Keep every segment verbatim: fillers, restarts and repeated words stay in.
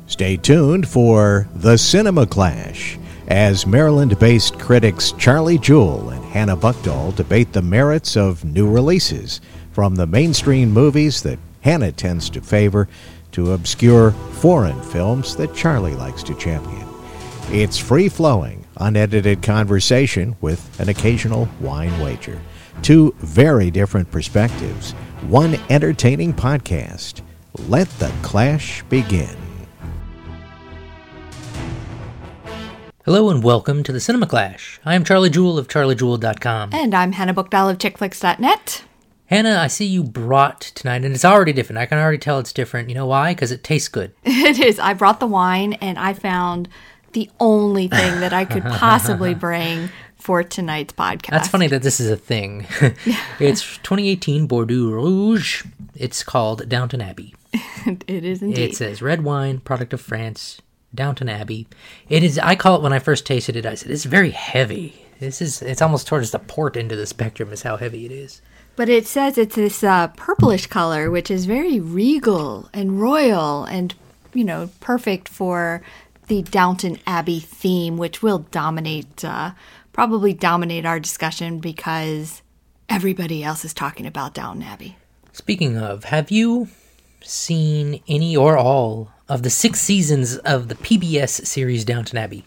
Stay tuned for The Cinema Clash as Maryland-based critics Charlie Jewell and Hannah Buchdahl debate the merits of new releases, from the mainstream movies that Hannah tends to favor to obscure foreign films that Charlie likes to champion. It's free-flowing, unedited conversation with an occasional wine wager. Two very different perspectives, one entertaining podcast. Let the clash begin. Hello and welcome to the Cinema Clash. I am Charlie Jewell of charlie jewell dot com. And I'm Hannah Buchdahl of chick flicks dot net. Hannah, I see you brought tonight, and it's already different. I can already tell it's different. You know why? Because it tastes good. It is. I brought the wine, and I found the only thing that I could possibly bring for tonight's podcast. That's funny that this is a thing. It's twenty eighteen Bordeaux Rouge. It's called Downton Abbey. It is indeed. It says red wine, product of France, Downton Abbey. It is. I call it, when I first tasted it, I said, it's very heavy. This is, it's almost towards the port end of the spectrum is how heavy it is. But it says it's this uh, purplish color, which is very regal and royal and, you know, perfect for the Downton Abbey theme, which will dominate, uh, probably dominate our discussion because everybody else is talking about Downton Abbey. Speaking of, have you seen any or all of the six seasons of the P B S series Downton Abbey?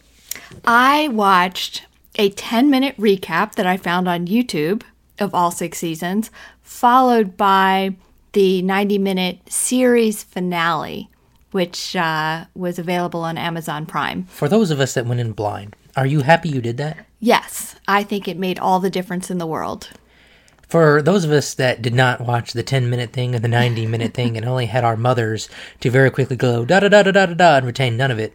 I watched a ten-minute recap that I found on YouTube of all six seasons, followed by the ninety-minute series finale, which uh, was available on Amazon Prime. For those of us that went in blind, are you happy you did that? Yes, I think it made all the difference in the world. For those of us that did not watch the ten-minute thing or the ninety-minute thing and only had our mothers to very quickly go da-da-da-da-da-da and retain none of it,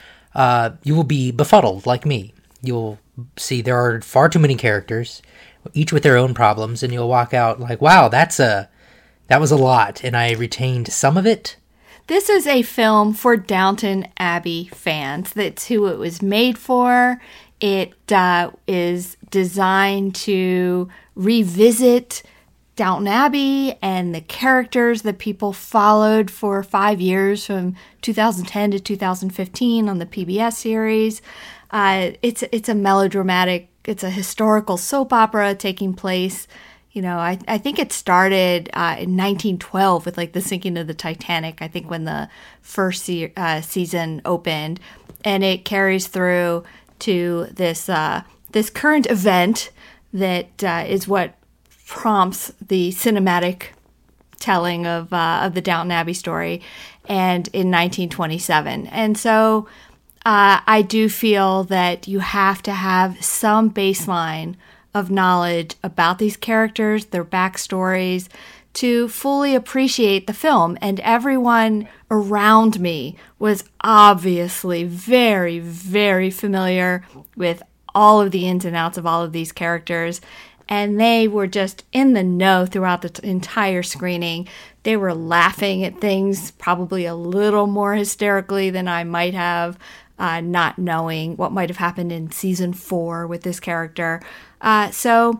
uh, you will be befuddled like me. You'll see there are far too many characters, each with their own problems, and you'll walk out like, wow, that's a, that was a lot, and I retained some of it. This is a film for Downton Abbey fans. That's who it was made for. It uh, is designed to revisit Downton Abbey and the characters that people followed for five years from two thousand ten to two thousand fifteen on the P B S series. Uh, it's it's a melodramatic, it's a historical soap opera taking place. You know, I, I think it started uh, in nineteen twelve with like the sinking of the Titanic, I think when the first se- uh, season opened. And it carries through to this uh, this current event that uh, is what prompts the cinematic telling of uh, of the Downton Abbey story, and in nineteen twenty-seven. And so uh, I do feel that you have to have some baseline of knowledge about these characters, their backstories, to fully appreciate the film. And everyone around me was obviously very, very familiar with all of the ins and outs of all of these characters. And they were just in the know throughout the t- entire screening. They were laughing at things probably a little more hysterically than I might have, uh, not knowing what might have happened in season four with this character. Uh, so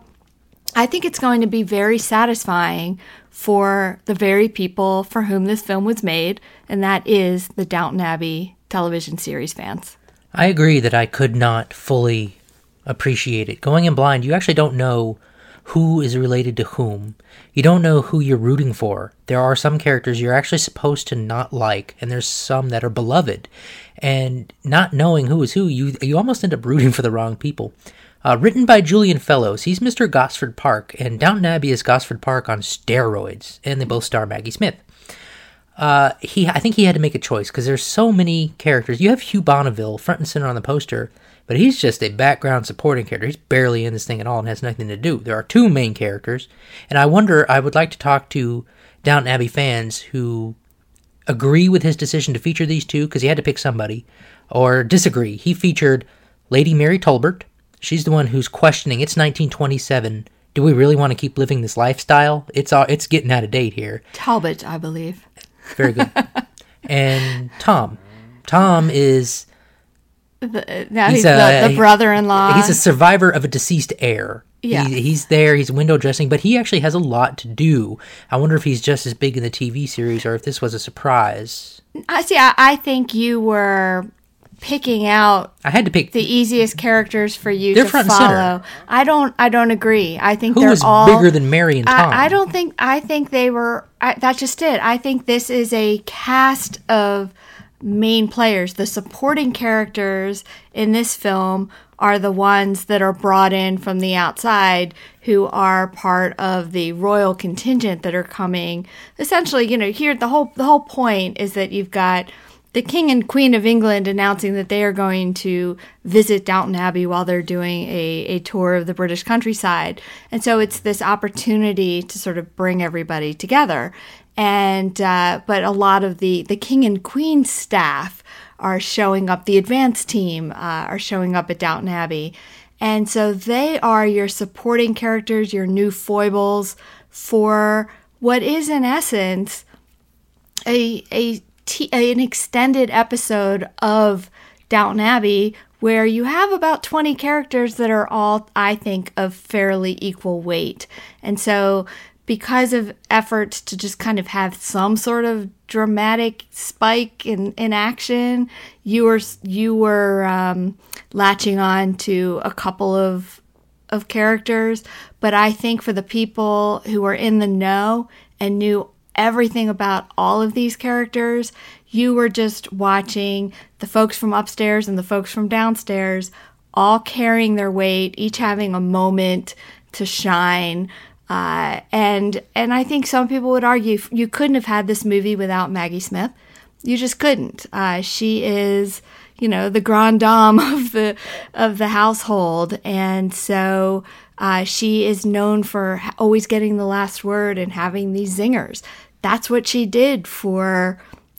I think it's going to be very satisfying for the very people for whom this film was made, and that is the Downton Abbey television series fans. I agree that I could not fully appreciate it. Going in blind, you actually don't know who is related to whom. You don't know who you're rooting for. There are some characters you're actually supposed to not like, and there's some that are beloved. And not knowing who is who, you you almost end up rooting for the wrong people. Uh, written by Julian Fellows, he's Mister Gosford Park, and Downton Abbey is Gosford Park on steroids, and they both star Maggie Smith. Uh, he, I think he had to make a choice, because there's so many characters. You have Hugh Bonneville front and center on the poster, but he's just a background supporting character. He's barely in this thing at all and has nothing to do. There are two main characters, and I wonder, I would like to talk to Downton Abbey fans who agree with his decision to feature these two, because he had to pick somebody, or disagree. He featured Lady Mary Tolbert. She's the one who's questioning, it's nineteen twenty-seven, do we really want to keep living this lifestyle? It's all, it's getting out of date here. Talbot, I believe. Very good. And Tom. Tom is... The, now he's, he's a, the, the brother-in-law. He's a survivor of a deceased heir. Yeah. He, he's there, he's window dressing, but he actually has a lot to do. I wonder if he's just as big in the T V series or if this was a surprise. I see. I, I think you were picking out I had to pick the easiest characters for you They're to front and follow. center. I don't. I don't agree. I think who they're was all bigger than Mary and Tom. I, I don't think. I think they were. I, that's just it. I think this is a cast of main players. The supporting characters in this film are the ones that are brought in from the outside, who are part of the royal contingent that are coming. Essentially, you know, here the whole the whole point is that you've got the King and Queen of England announcing that they are going to visit Downton Abbey while they're doing a, a tour of the British countryside. And so it's this opportunity to sort of bring everybody together. And uh, but a lot of the, the King and Queen staff are showing up. The advance team uh, are showing up at Downton Abbey. And so they are your supporting characters, your new foibles for what is in essence a a T- an extended episode of Downton Abbey where you have about twenty characters that are all, I think, of fairly equal weight. And so because of efforts to just kind of have some sort of dramatic spike in, in action, you were you were um, latching on to a couple of of characters. But I think for the people who were in the know and knew everything about all of these characters, you were just watching the folks from upstairs and the folks from downstairs all carrying their weight, each having a moment to shine. Uh, and and I think some people would argue you couldn't have had this movie without Maggie Smith. You just couldn't. Uh, she is, you know, the grande dame of the of the household, and so uh, she is known for always getting the last word and having these zingers. That's what she did for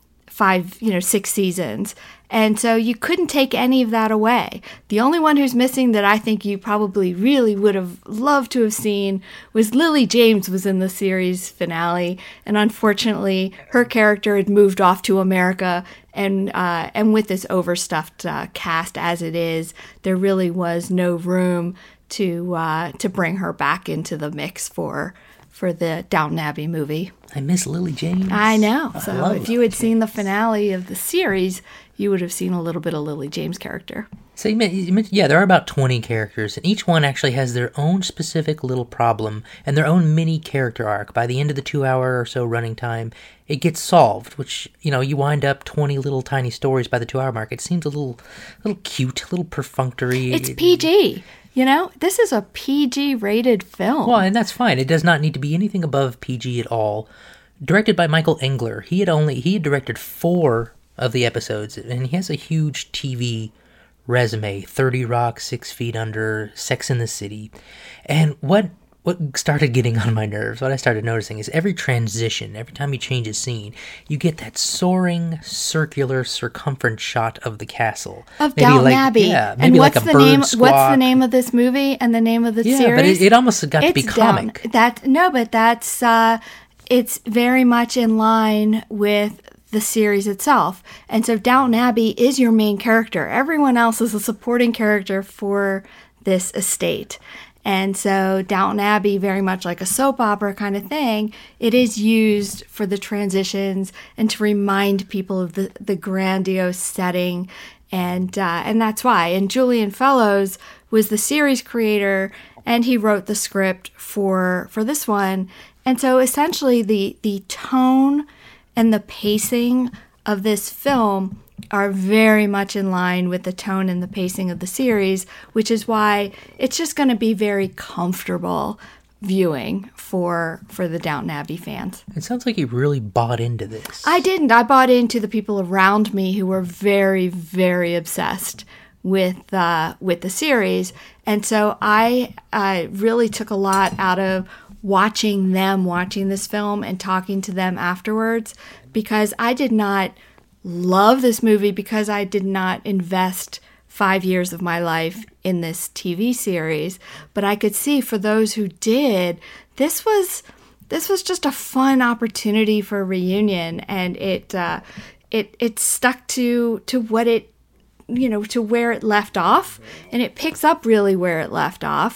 five, you know, six seasons. And so you couldn't take any of that away. The only one who's missing that I think you probably really would have loved to have seen was Lily James was in the series finale. And unfortunately, her character had moved off to America. And uh, and with this overstuffed uh, cast as it is, there really was no room to uh, to bring her back into the mix for for the Downton Abbey movie. I miss Lily James. I know. I So if you had seen the finale of the series, you would have seen a little bit of Lily James' character. So you mentioned, you mentioned, yeah, there are about twenty characters, and each one actually has their own specific little problem and their own mini character arc. By the end of the two-hour or so running time, it gets solved, which, you know, you wind up twenty little tiny stories by the two-hour mark. It seems a little, little cute, a little perfunctory. It's P G. You know, this is a P G-rated film. Well, and that's fine. It does not need to be anything above P G at all. Directed by Michael Engler. He had only he had directed four of the episodes, and he has a huge T V resume. thirty Rock, Six Feet Under, Sex and the City. And what what started getting on my nerves, what I started noticing, is every transition, every time you change a scene, you get that soaring, circular circumference shot of the castle. Of Maybe Downton like, Abbey. Yeah, maybe and what's like a the bird name? squawk. What's the name of this movie and the name of the yeah, series? but it, it almost got to be It's down- comic. That no, but that's uh, it's very much in line with the series itself. And so Downton Abbey is your main character. Everyone else is a supporting character for this estate. And so Downton Abbey, very much like a soap opera kind of thing, it is used for the transitions and to remind people of the, the grandiose setting. And uh, and that's why. And Julian Fellowes was the series creator, and he wrote the script for for this one. And so essentially the the tone and the pacing of this film are very much in line with the tone and the pacing of the series, which is why it's just going to be very comfortable viewing for for the Downton Abbey fans. It sounds like you really bought into this. I didn't. I bought into the people around me who were very, very obsessed with uh, with the series, and so I I really took a lot out of watching them watching this film and talking to them afterwards, because I did not love this movie because I did not invest five years of my life in this T V series, but I could see for those who did, this was this was just a fun opportunity for a reunion, and it uh, it it stuck to to what it you know to where it left off, and it picks up really where it left off.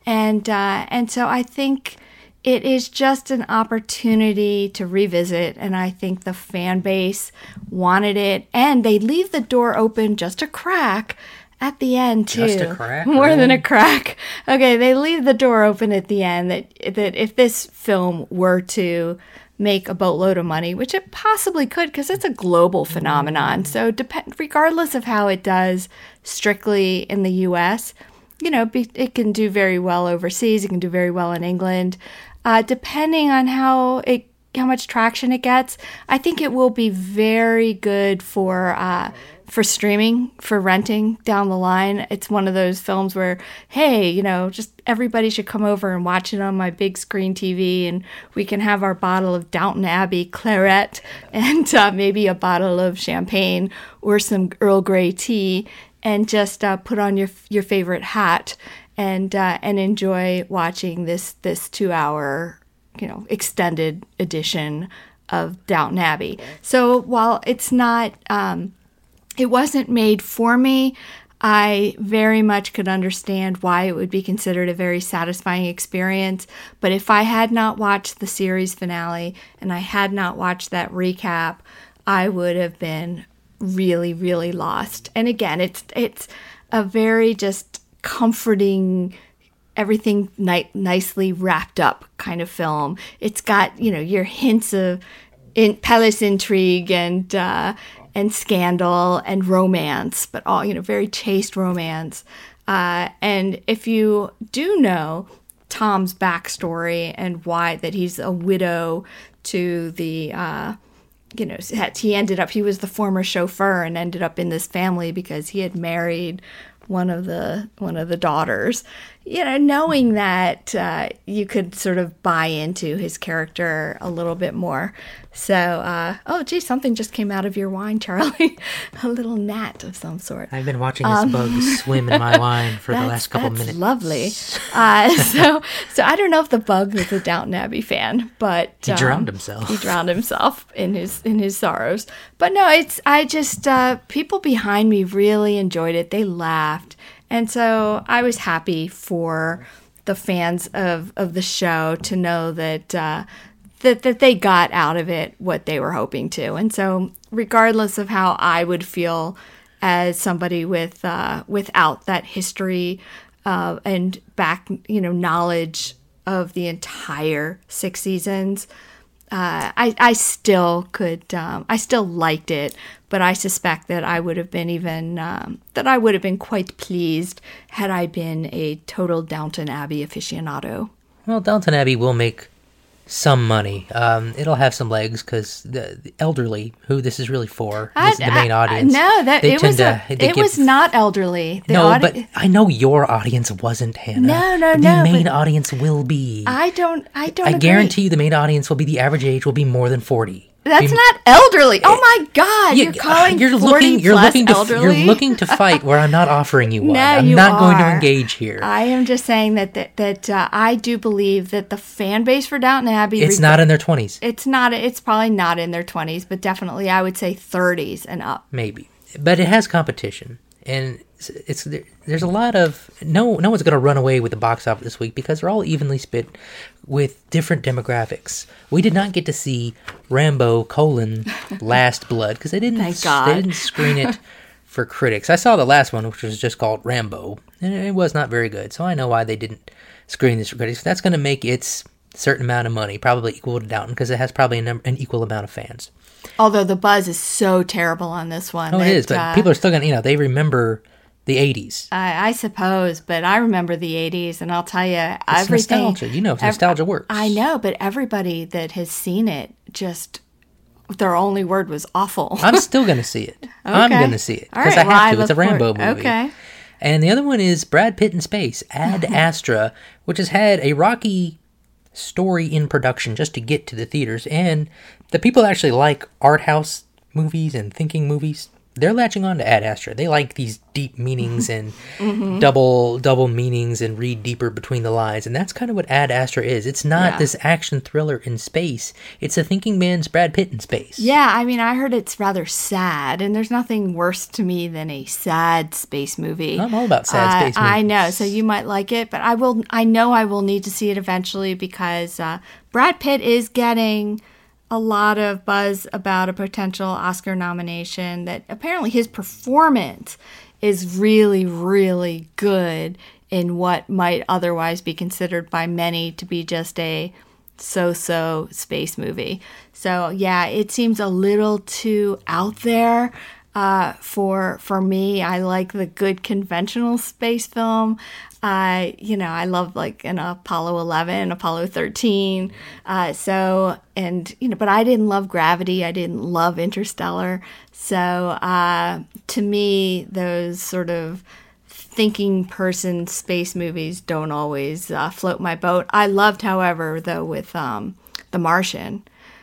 And uh, and so I think it is just an opportunity to revisit, and I think the fan base wanted it, and they leave the door open just a crack at the end too. Just a crack? More really? than a crack. Okay, they leave the door open at the end that that if this film were to make a boatload of money, which it possibly could because it's a global phenomenon. So dep- regardless of how it does strictly in the U S, you know, be, it can do very well overseas. It can do very well in England. Uh, depending on how it, how much traction it gets, I think it will be very good for uh, for streaming, for renting down the line. It's one of those films where, hey, you know, just everybody should come over and watch it on my big screen T V, and we can have our bottle of Downton Abbey claret and uh, maybe a bottle of champagne or some Earl Grey tea, and just uh, put on your your favorite hat and uh, and enjoy watching this this two hour, you know, extended edition of Downton Abbey. So while it's not, um, it wasn't made for me, I very much could understand why it would be considered a very satisfying experience. But if I had not watched the series finale and I had not watched that recap, I would have been really, really lost. And again, it's it's a very just comforting, everything ni- nicely wrapped up kind of film. It's got, you know, your hints of in palace intrigue and uh, and scandal and romance, but all, you know, very chaste romance. Uh, and if you do know Tom's backstory and why that he's a widow to the uh, you know, he ended up, he was the former chauffeur and ended up in this family because he had married one of the one of the daughters. You know, knowing that, uh, you could sort of buy into his character a little bit more. So, uh, oh, gee, something just came out of your wine, Charlie. A little gnat of some sort. I've been watching this um, bug swim in my wine for the last couple that's minutes. Lovely. Uh, so, so I don't know if the bug was a Downton Abbey fan, but he um, drowned himself. He drowned himself in his in his sorrows. But no, it's I just uh, people behind me really enjoyed it. They laughed. And so I was happy for the fans of, of the show to know that, uh, that that they got out of it what they were hoping to. And so regardless of how I would feel as somebody with uh, without that history uh, and back, you know, knowledge of the entire six seasons, uh, I, I still could, um, I still liked it. But I suspect that I would have been even, um, that I would have been quite pleased had I been a total Downton Abbey aficionado. Well, Downton Abbey will make some money. Um, it'll have some legs because the, the elderly, who this is really for, I, is the main I, audience. No, that it was to, a, it give, was not elderly. The no, audi- but I know your audience wasn't, Hannah. No, no, the no. The main audience will be. I don't. I don't. I agree. guarantee you, the main audience will be the average age will be more than forty. That's be, not elderly. Oh my God! You're calling you're forty looking, you're plus looking to, elderly. You're looking to fight where I'm not offering you one. No, I'm you not are. going to engage here. I am just saying that that, that uh, I do believe that the fan base for Downton Abbey. It's not in their twenties. It's not. It's probably not in their twenties, but definitely I would say thirties and up. Maybe, but it has competition, and it's, it's there's a lot of no no one's going to run away with the box office this week because they're all evenly split with different demographics. We did not get to see Rambo colon Last Blood because they didn't Thank God. they didn't screen it for critics. I saw the last one, which was just called Rambo, and it was not very good. So I know why they didn't screen this for critics. That's going to make its certain amount of money, probably equal to Downton, because it has probably a number, an equal amount of fans. Although the buzz is so terrible on this one. Oh, that, it is, but uh, people are still going to, you know, they remember the eighties. I, I suppose, but I remember the eighties, and I'll tell you, It's everything. nostalgia. You know, if nostalgia ev- works. I know, but everybody that has seen it just. Their only word was awful. I'm still going to see it. Okay. I'm going to see it All because right, I well, have I to. It's a look Rambo forward- movie. Okay. And the other one is Brad Pitt in Space, Ad Astra, which has had a rocky story in production just to get to the theaters. And the people that actually like art house movies and thinking movies they're latching on to Ad Astra. They like these deep meanings and mm-hmm. double double meanings and read deeper between the lines. And that's kind of what Ad Astra is. It's not yeah. this action thriller in space. It's a thinking man's Brad Pitt in space. Yeah, I mean, I heard it's rather sad, and there's nothing worse to me than a sad space movie. I'm all about sad uh, space movies. I know, so you might like it, but I will. I know I will need to see it eventually because uh, Brad Pitt is getting a lot of buzz about a potential Oscar nomination, that apparently his performance is really, really good in what might otherwise be considered by many to be just a so-so space movie. So yeah, it seems a little too out there uh, for for me. I like the good conventional space film. Uh, you know, I love like an Apollo eleven, Apollo thirteen. Uh, so, and, you know, but I didn't love Gravity. I didn't love Interstellar. So, uh, to me, those sort of thinking person space movies don't always uh, float my boat. I loved, however, though, with um, The Martian,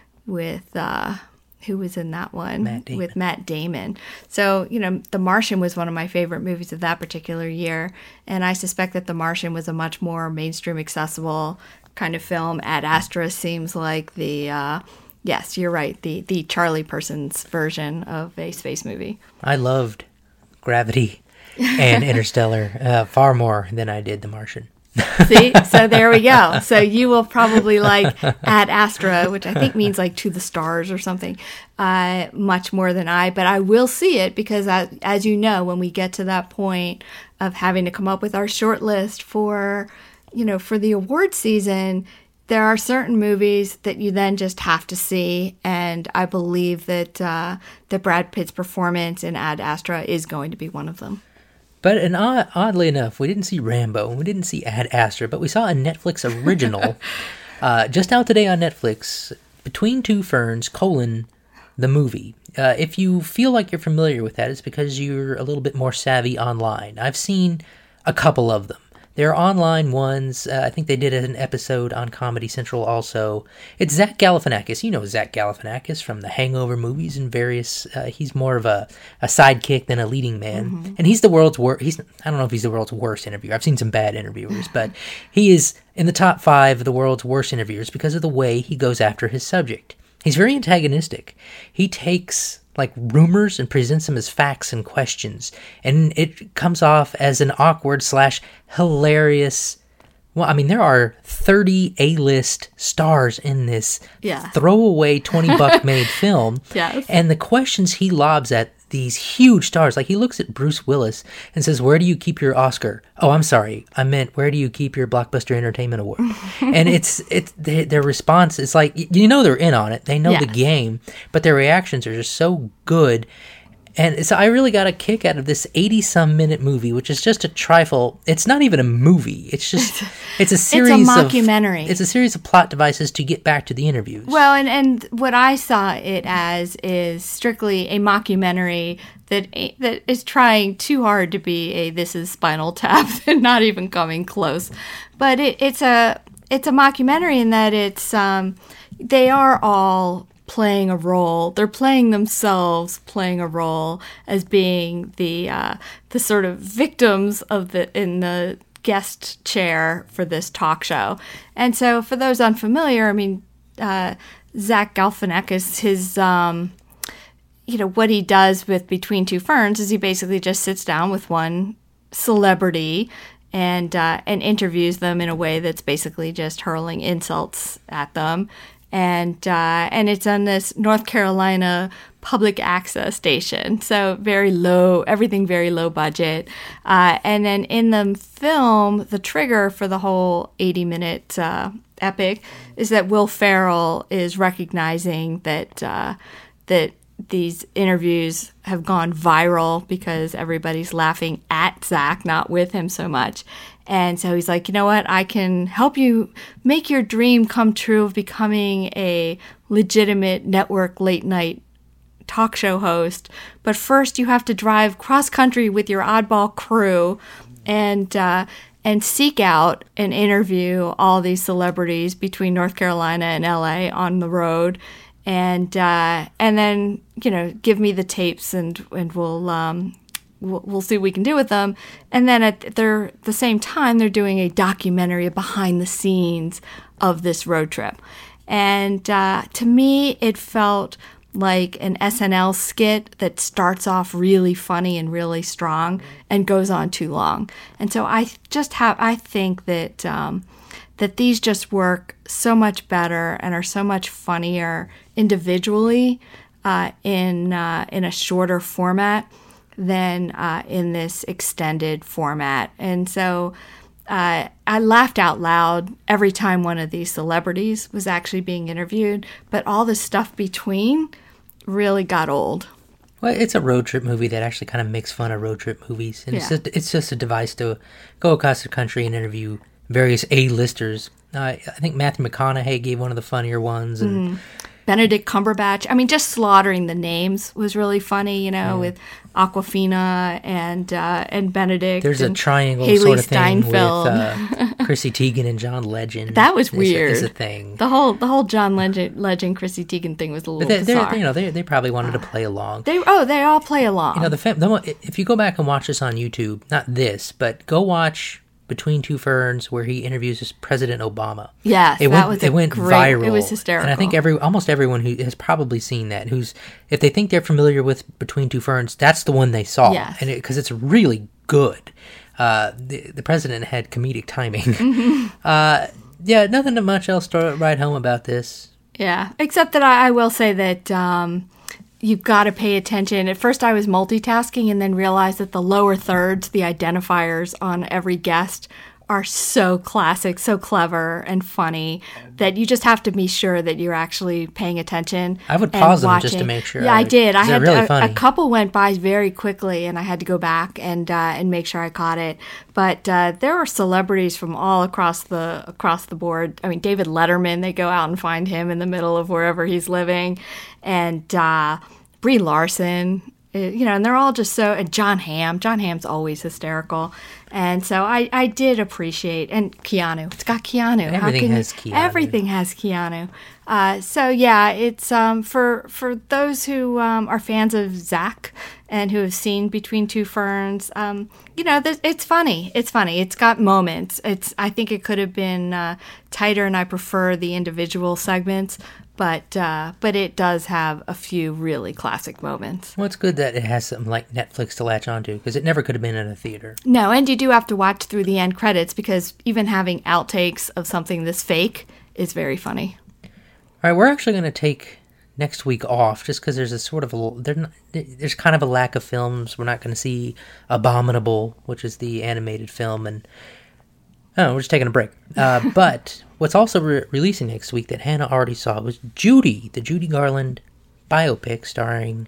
with, uh, who was in that one? Matt Damon. With Matt Damon. So, you know, The Martian was one of my favorite movies of that particular year. And I suspect that The Martian was a much more mainstream accessible kind of film. Ad Astra seems like the, uh, yes, you're right, the, the Charlie Person's version of a space movie. I loved Gravity and Interstellar uh, far more than I did The Martian. See, so there we go. So you will probably like Ad Astra, which I think means like to the stars or something, uh, much more than I. But I will see it because, as, as you know, when we get to that point of having to come up with our short list for, you know, for the award season, there are certain movies that you then just have to see. And I believe that uh, that Brad Pitt's performance in Ad Astra is going to be one of them. But and odd, oddly enough, we didn't see Rambo, we didn't see Ad Astra, but we saw a Netflix original uh, just out today on Netflix, Between Two Ferns, colon, the movie. Uh, if you feel like you're familiar with that, it's because you're a little bit more savvy online. I've seen a couple of them. There are online ones. Uh, I think they did an episode on Comedy Central also. It's Zach Galifianakis. You know Zach Galifianakis from the Hangover movies and various... Uh, he's more of a, a sidekick than a leading man. Mm-hmm. And he's the world's worst... He's I don't know if he's the world's worst interviewer. I've seen some bad interviewers. But he is in the top five of the world's worst interviewers because of the way he goes after his subject. He's very antagonistic. He takes... like rumors and presents them as facts and questions, and it comes off as an awkward slash hilarious. Well, I mean, there are thirty A-list stars in this yeah. throwaway twenty buck made film, yes. and the questions he lobs at these huge stars, like he looks at Bruce Willis and says, "Where do you keep your Oscar?" Oh, I'm sorry, I meant, "Where do you keep your Blockbuster Entertainment Award?" And it's it's they, their response is like, you know, they're in on it, they know yes. the game, but their reactions are just so good. And so I really got a kick out of this eighty-some minute movie, which is just a trifle. It's not even a movie. It's just, it's a series it's a mockumentary. of... It's a series of plot devices to get back to the interviews. Well, and, and what I saw it as is strictly a mockumentary that that is trying too hard to be a This Is Spinal Tap and not even coming close. But it, it's a it's a mockumentary in that it's um, they are all... playing a role. They're playing themselves, playing a role as being the uh, the sort of victims of the in the guest chair for this talk show. And so, for those unfamiliar, I mean, uh, Zach Galifianakis, his um, you know what he does with Between Two Ferns is he basically just sits down with one celebrity and uh, and interviews them in a way that's basically just hurling insults at them. And uh, and it's on this North Carolina public access station, so very low, everything very low budget. Uh, and then in the film, the trigger for the whole eighty-minute uh, epic is that Will Ferrell is recognizing that uh, that these interviews have gone viral because everybody's laughing at Zach, not with him so much. And so he's like, you know what, I can help you make your dream come true of becoming a legitimate network late night talk show host. But first you have to drive cross country with your oddball crew and uh, and seek out and interview all these celebrities between North Carolina and L A on the road. and uh, and then you know give me the tapes and and we'll um, we'll, we'll see what we can do with them. And then at their the same time, they're doing a documentary behind the scenes of this road trip. And uh, to me, it felt like an S N L skit that starts off really funny and really strong and goes on too long. And so I just have, I think that um, that these just work so much better and are so much funnier individually uh, in uh, in a shorter format than uh, in this extended format. And so Uh, I laughed out loud every time one of these celebrities was actually being interviewed, but all the stuff between really got old. Well, it's a road trip movie that actually kind of makes fun of road trip movies, and Yeah. it's just, it's just a device to go across the country and interview various A-listers. Uh, I think Matthew McConaughey gave one of the funnier ones, and Mm-hmm. Benedict Cumberbatch. I mean, just slaughtering the names was really funny, you know, with Aquafina and uh, and Benedict. there's a and triangle Haley sort of thing Steinfeld. with uh, Chrissy Teigen and John Legend. That was Is a- weird. Is a thing. The whole the whole John Legend, Legend Chrissy Teigen thing was a little But they, bizarre. they're, you know, they they probably wanted to play along. they oh they all play along. You know, the, fam- the one- if you go back and watch this on YouTube, not this, but go watch Between Two Ferns, where he interviews President Obama. Yes, it that went, was it a went great- viral. it was hysterical. And I think every almost everyone who has probably seen that, who's if they think they're familiar with Between Two Ferns, that's the one they saw, Yes. and because it, it's really good. Uh, the the president had comedic timing. Mm-hmm. uh, yeah, nothing much else to write home about this. Yeah, except that I, I will say that um, you've got to pay attention. At first, I was multitasking and then realized that the lower thirds, the identifiers on every guest, are so classic, so clever and funny that you just have to be sure that you're actually paying attention. I would and pause them just to watching. make sure. Yeah, I did. I 'cause they're had really a, a funny. couple went by very quickly, and I had to go back and uh, and make sure I caught it. But uh, there are celebrities from all across the across the board. I mean, David Letterman. They go out and find him in the middle of wherever he's living, and uh, Brie Larson. uh, You know, and they're all just so. And John Hamm. John Hamm's always hysterical. And so I, I did appreciate, and Keanu. It's got Keanu. How Everything can you- has Keanu. Everything has Keanu. Uh, so yeah, it's um, for for those who um, are fans of Zach and who have seen Between Two Ferns. Um, you know, this, it's funny. It's funny. It's got moments. It's. I think it could have been uh, tighter, and I prefer the individual segments. But uh, but it does have a few really classic moments. Well, it's good that it has something like Netflix to latch onto, because it never could have been in a theater. No, and you do have to watch through the end credits because even having outtakes of something this fake is very funny. All right, we're actually going to take next week off just because there's a sort of a there not, there's kind of a lack of films. We're not going to see Abominable, which is the animated film, and oh, we're just taking a break. Uh, but what's also re- releasing next week that Hannah already saw was Judy, the Judy Garland biopic starring.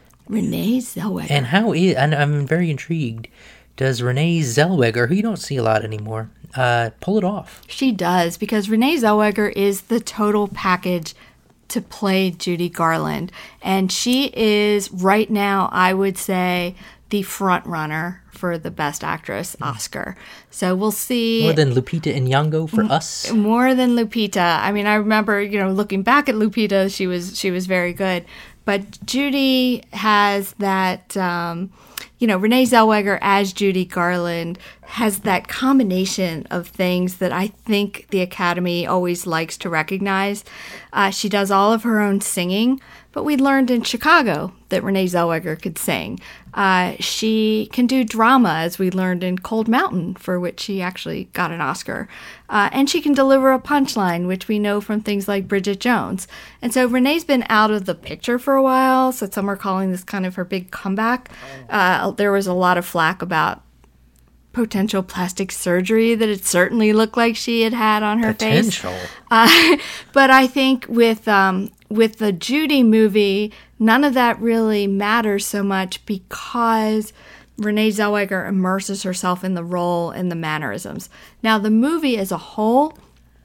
Renee Zellweger. And how is and I'm very intrigued. Does Renee Zellweger, who you don't see a lot anymore, uh, pull it off? She does, because Renee Zellweger is the total package to play Judy Garland. And she is, right now, I would say, the front runner for the Best Actress Oscar. So we'll see. More than Lupita Nyong'o for us? More than Lupita. I mean, I remember, you know, looking back at Lupita, she was she was very good. But Judy has that, um, you know, Renee Zellweger as Judy Garland has that combination of things that I think the Academy always likes to recognize. Uh, she does all of her own singing, but we learned in Chicago that Renee Zellweger could sing. Uh, she can do drama, as we learned in Cold Mountain, for which she actually got an Oscar. Uh, and she can deliver a punchline, which we know from things like Bridget Jones. And so Renee's been out of the picture for a while, so some are calling this kind of her big comeback. Uh, there was a lot of flack about potential plastic surgery that it certainly looked like she had had on her face. Potential. Uh, but I think with um, with the Judy movie, none of that really matters so much because Renee Zellweger immerses herself in the role and the mannerisms. Now, the movie as a whole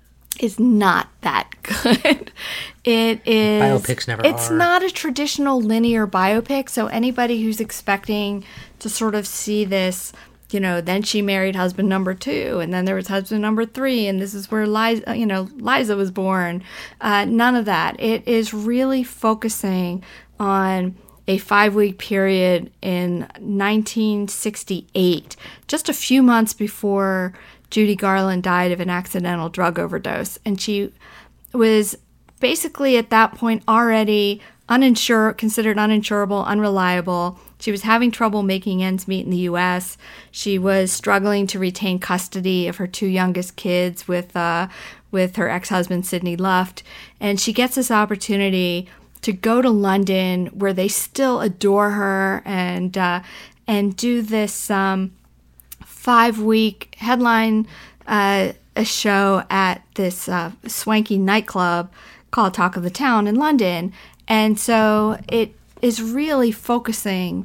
is not that good. It is. Biopics never It's are. not a traditional linear biopic, so anybody who's expecting to sort of see this you know, then she married husband number two, and then there was husband number three, and this is where Liza, you know, Liza was born. Uh, none of that. It is really focusing on a five-week period in nineteen sixty-eight, just a few months before Judy Garland died of an accidental drug overdose. And she was basically at that point already uninsured, considered uninsurable, unreliable. She was having trouble making ends meet in the U S. She was struggling to retain custody of her two youngest kids with uh, with her ex-husband, Sidney Luft. And she gets this opportunity to go to London, where they still adore her, and uh, and do this um, five-week headline uh, a show at this uh, swanky nightclub called Talk of the Town in London. And so it is really focusing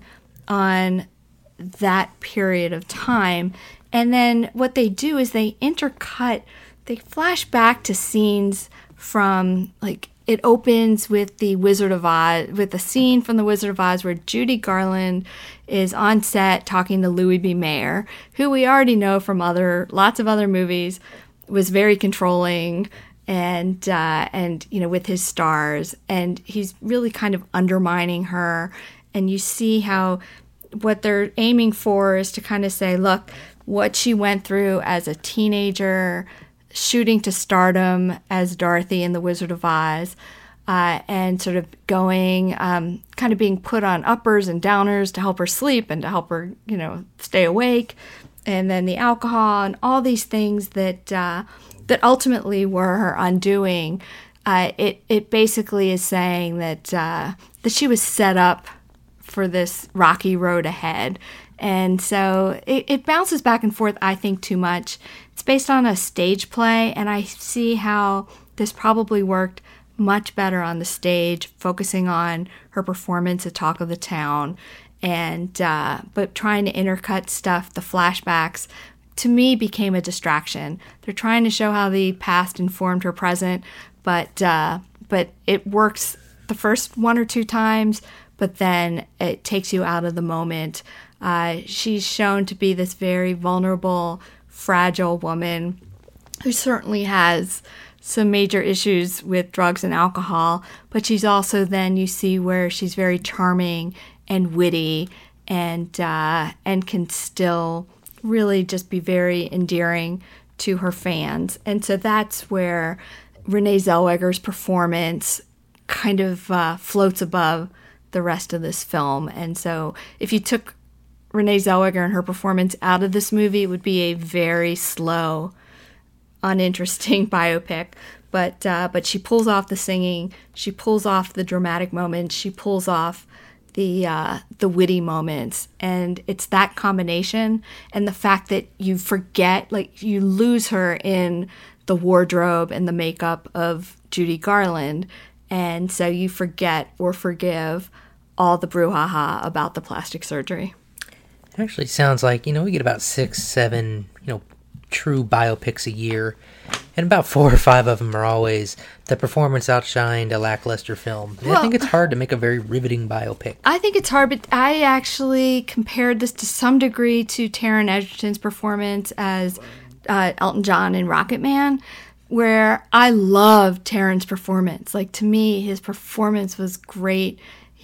on that period of time. And then what they do is they intercut, they flash back to scenes from, like, it opens with the Wizard of Oz, with a scene from the Wizard of Oz where Judy Garland is on set talking to Louis B. Mayer, who we already know from other lots of other movies, was very controlling and uh, and you know, with his stars, and he's really kind of undermining her. And you see how what they're aiming for is to kind of say, look, what she went through as a teenager, shooting to stardom as Dorothy in The Wizard of Oz, uh, and sort of going, um, kind of being put on uppers and downers to help her sleep and to help her, you know, stay awake. And then the alcohol and all these things that uh, that ultimately were her undoing. Uh, it it basically is saying that uh, that she was set up for this rocky road ahead. And so it, it bounces back and forth, I think, too much. It's based on a stage play, and I see how this probably worked much better on the stage, focusing on her performance at Talk of the Town, and uh, but trying to intercut stuff, the flashbacks, to me became a distraction. They're trying to show how the past informed her present, but uh, but it works the first one or two times, but then it takes you out of the moment. Uh, she's shown to be this very vulnerable, fragile woman who certainly has some major issues with drugs and alcohol, but she's also then, you see where she's very charming and witty and uh, and can still really just be very endearing to her fans. And so that's where Renee Zellweger's performance kind of uh, floats above the rest of this film. And so if you took Renee Zellweger and her performance out of this movie, it would be a very slow, uninteresting biopic. But uh, but she pulls off the singing, she pulls off the dramatic moments, she pulls off the uh, the witty moments, and it's that combination and the fact that you forget, like you lose her in the wardrobe and the makeup of Judy Garland, and so you forget or forgive all the brouhaha about the plastic surgery. It actually sounds like, you know, we get about six, seven, you know, true biopics a year, and about four or five of them are always the performance outshined a lackluster film. And well, I think it's hard to make a very riveting biopic. I think it's hard, but I actually compared this to some degree to Taron Egerton's performance as uh, Elton John in Rocket Man, where I loved Taron's performance. Like, to me, his performance was great.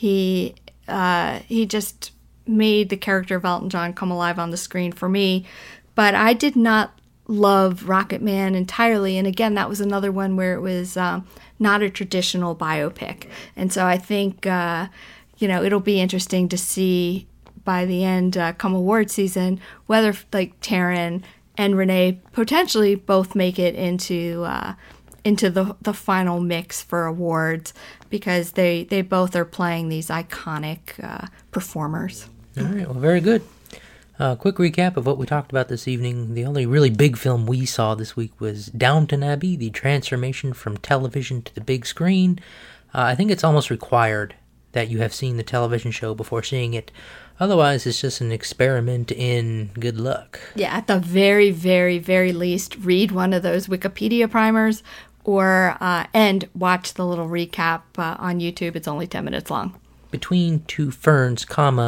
He uh, he just made the character of Elton John come alive on the screen for me. But I did not love Rocket Man entirely. And again, that was another one where it was um, not a traditional biopic. And so I think, uh, you know, it'll be interesting to see by the end, uh, come award season, whether like Taron and Renee potentially both make it into uh, into the the final mix for awards, because they, they both are playing these iconic uh, performers. All right, well, very good. Uh, quick recap of what we talked about this evening. The only really big film we saw this week was Downton Abbey, the transformation from television to the big screen. Uh, I think it's almost required that you have seen the television show before seeing it. Otherwise, it's just an experiment in good luck. Yeah, at the very, very, very least, read one of those Wikipedia primers, or uh, and watch the little recap uh, on YouTube. It's only ten minutes long. Between two ferns, comma,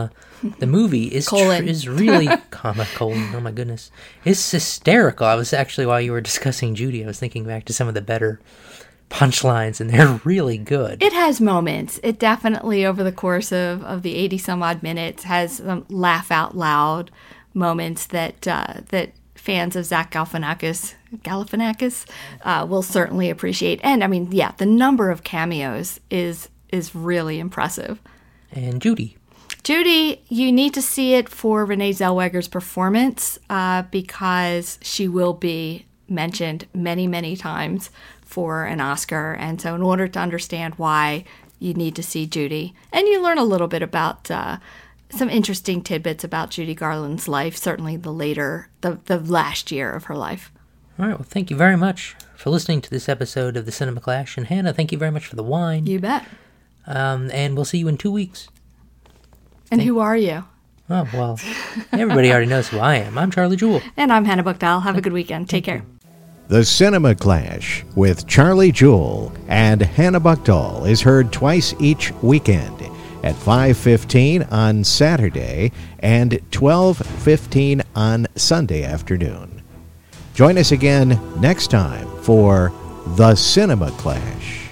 The movie is tr- Colon. is really comma colon. Oh my goodness, it's hysterical. I was actually, while you were discussing Judy, I was thinking back to some of the better punchlines, and they're really good. It has moments. It definitely, over the course of, of the eighty some odd minutes, has some laugh out loud moments that uh, that fans of Zach Galifianakis Galifianakis uh, will certainly appreciate. And I mean, yeah, the number of cameos is is really impressive. And Judy. Judy, you need to see it for Renee Zellweger's performance uh, because she will be mentioned many, many times for an Oscar. And so in order to understand why, you need to see Judy. And you learn a little bit about uh, some interesting tidbits about Judy Garland's life, certainly the later, the, the last year of her life. All right, well, thank you very much for listening to this episode of the Cinema Clash. And Hannah, thank you very much for the wine. You bet. Um, and we'll see you in two weeks. And who are you? Oh, well, everybody already knows who I am. I'm Charlie Jewell. And I'm Hannah Buckdahl. Have a good weekend. Take care. The Cinema Clash with Charlie Jewell and Hannah Buckdahl is heard twice each weekend at five fifteen on Saturday and twelve fifteen on Sunday afternoon. Join us again next time for The Cinema Clash.